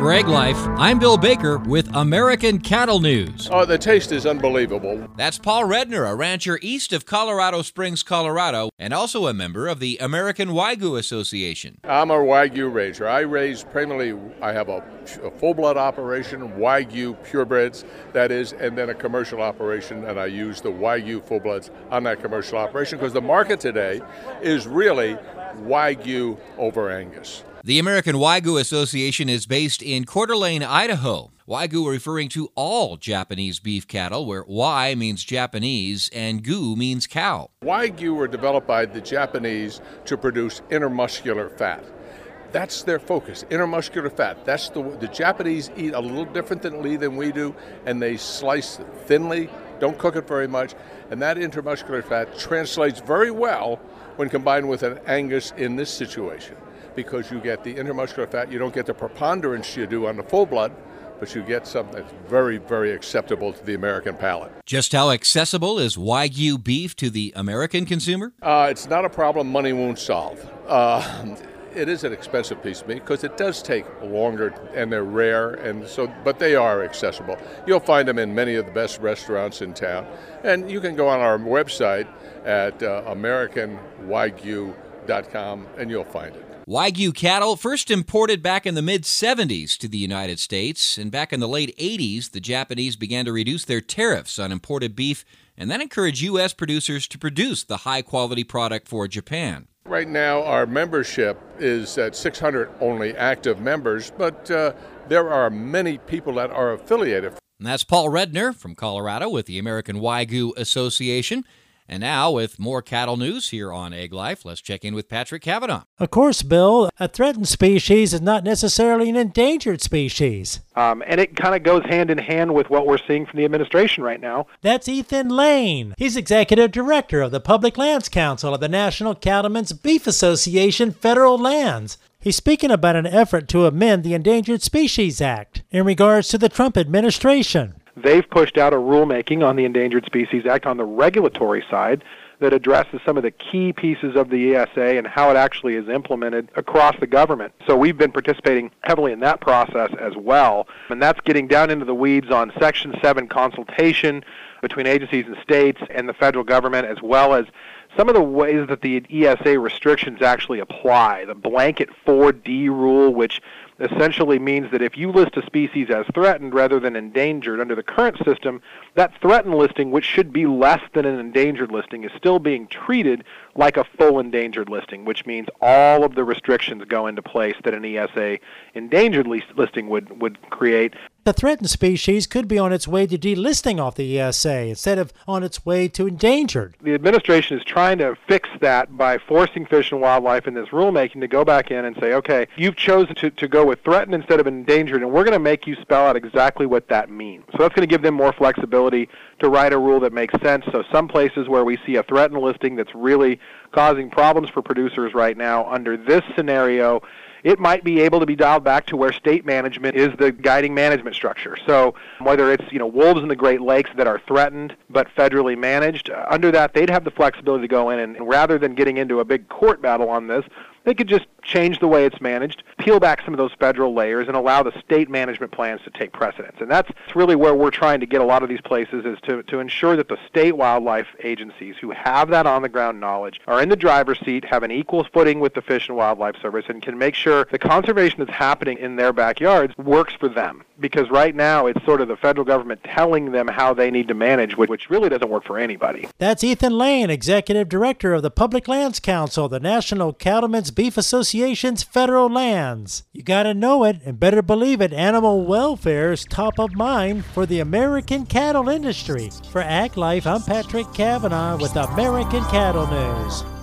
For Egg Life, I'm Bill Baker with American Cattle News. Oh, the taste is unbelievable. That's Paul Redner, a rancher east of Colorado Springs, Colorado, and also a member of the American Wagyu Association. I'm a Wagyu raiser. I raise primarily, I have a full-blood operation, Wagyu purebreds, that is, and then a commercial operation, and I use the Wagyu full-bloods on that commercial operation because the market today is really Wagyu over Angus. The American Wagyu Association is based in Coeur d'Alene, Idaho. Wagyu referring to all Japanese beef cattle, where Y means Japanese and Gu means cow. Wagyu were developed by the Japanese to produce intermuscular fat. That's their focus, intermuscular fat. That's the Japanese eat a little differently than we do, and they slice it thinly, don't cook it very much, and that intermuscular fat translates very well when combined with an Angus in this situation, because you get the intermuscular fat. You don't get the preponderance you do on the full blood, but you get something that's very, very acceptable to the American palate. Just how accessible is Wagyu beef to the American consumer? It's not a problem money won't solve. It is an expensive piece of meat because it does take longer and they're rare, and so, but they are accessible. You'll find them in many of the best restaurants in town, and you can go on our website at AmericanWagyu.com and you'll find it. Wagyu cattle first imported back in the mid-'70s to the United States, and back in the late '80s, the Japanese began to reduce their tariffs on imported beef and then encourage U.S. producers to produce the high-quality product for Japan. Right now, our membership is at 600 only active members, but there are many people that are affiliated. And that's Paul Redner from Colorado with the American Wagyu Association. And now, with more cattle news here on Egg Life, let's check in with Patrick Cavanaugh. Of course, Bill, a threatened species is not necessarily an endangered species. And it kind of goes hand in hand with what we're seeing from the administration right now. That's Ethan Lane. He's executive director of the Public Lands Council of the National Cattlemen's Beef Association Federal Lands. He's speaking about an effort to amend the Endangered Species Act in regards to the Trump administration. They've pushed out a rulemaking on the Endangered Species Act on the regulatory side that addresses some of the key pieces of the ESA and how it actually is implemented across the government. So we've been participating heavily in that process as well, and that's getting down into the weeds on Section 7 consultation between agencies and states and the federal government, as well as some of the ways that the ESA restrictions actually apply. The blanket 4D rule, which essentially means that if you list a species as threatened rather than endangered under the current system, that threatened listing, which should be less than an endangered listing, is still being treated like a full endangered listing, which means all of the restrictions go into place that an ESA endangered listing would create. The threatened species could be on its way to delisting off the ESA instead of on its way to endangered. The administration is trying to fix that by forcing Fish and Wildlife in this rulemaking to go back in and say, okay, you've chosen to go with threatened instead of endangered, and we're going to make you spell out exactly what that means. So that's going to give them more flexibility to write a rule that makes sense. So some places where we see a threatened listing that's really causing problems for producers right now, under this scenario, it might be able to be dialed back to where state management is the guiding management structure. So whether it's wolves in the Great Lakes that are threatened but federally managed, under that they'd have the flexibility to go in and rather than getting into a big court battle on this, they could just change the way it's managed, peel back some of those federal layers, and allow the state management plans to take precedence. And that's really where we're trying to get a lot of these places, is to ensure that the state wildlife agencies who have that on-the-ground knowledge are in the driver's seat, have an equal footing with the Fish and Wildlife Service, and can make sure the conservation that's happening in their backyards works for them. Because right now it's sort of the federal government telling them how they need to manage, which really doesn't work for anybody. That's Ethan Lane, executive director of the Public Lands Council, the National Cattlemen's Beef Association's Federal Lands. You gotta know it, and better believe it, animal welfare is top of mind for the American cattle industry. For Ag Life, I'm Patrick Cavanaugh with American Cattle News.